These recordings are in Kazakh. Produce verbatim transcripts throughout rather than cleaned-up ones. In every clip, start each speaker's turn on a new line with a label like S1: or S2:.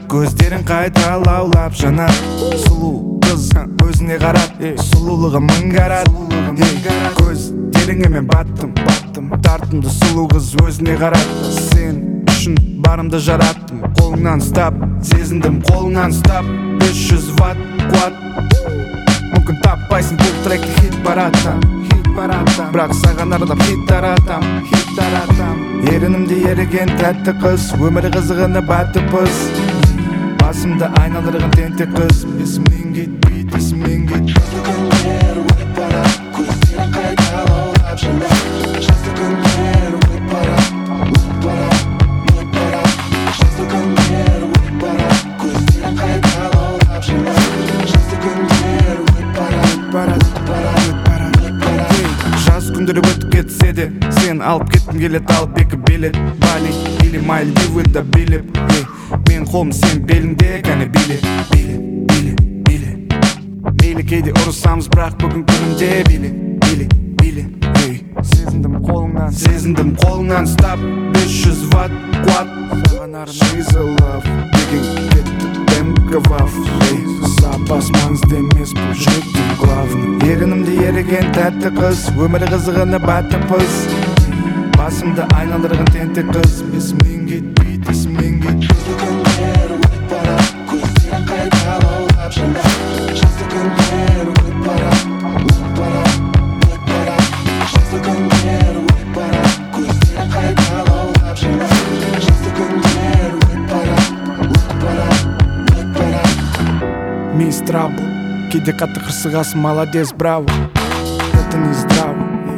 S1: көздерің қайта лаулап жанар. Сұлу қыз өзіне қарат, сұлулығы мың карат. Көздеріңе мен баттым, тартымды сұлу қыз өзіне қарат. Сен үшін барымды жараттым, қолыңнан ұстап, сезіндім қолыңнан ұстап. Бес жүз ватт қуат, мүмкін таппайсың бұл тректі хит бараттам, бірақ саған арнап хит таратам, хит таратам. Ерінімде еріген тәтті қыз, өмірі қызығына бәтті пыз. Басымды айналдырған тентек қыз, есімнен кетпейді, есімнен кетпейді. Жазды күндер өтіп барат, көздерің қайта лаулап жанар. Жазды күндер өтіп барат, өтіп барат, өтіп барат. Жазды күндер өтіп барат, көздерің қайта лаулап жанар. Жазды күндер өтіп барат, өтіп барат, өтіп барат, өтіп барат. Жаз күндері өтіп кетсе де, сен алып кеткім келет, алып екі билет. Бали или Мальдивыда билеп, мен қолым сен беліңде, кәне биле, биле, биле, биле. Мейлі кейде ұрысамыз, бірақ бүгін күнімде биле, биле, биле. Сезіндім қолыңнан, сезіндім қолыңнан ұстап. Бес жүз ватт қуат, саған арнап. She's a love, деген кетті дәмгі ваф. Запас маңызды емес, бұл жүректің главный. Ерінімде еріген тәтті қыз, өмірі қызығына бәтті пыз. Басымды айналдырған тентек қыз, есімнен кетпейді, есімнен кетпейді. Жазды күндер өтіп барат, көздерің қайта лаулап жанар. Жазды күндер өтіп барат, өтіп барат, өтіп барат. Жазды күндер өтіп барат, көздерің қайта лаулап жанар. Жазды күндер өтіп барат, өтіп барат, өтіп барат. Мисс Трабл, кейде қатты қырсығасың, молодец, браво. Это не здраво.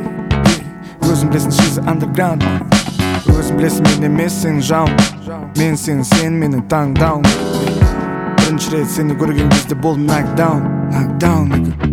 S1: Өзім білесің, she's underground. Өзім білесің, мен емес сен жауым. Мен сен, сен менің таңдауым. Бірінші рет сені көрген кезде болдым knockdown, knockdown, nigga.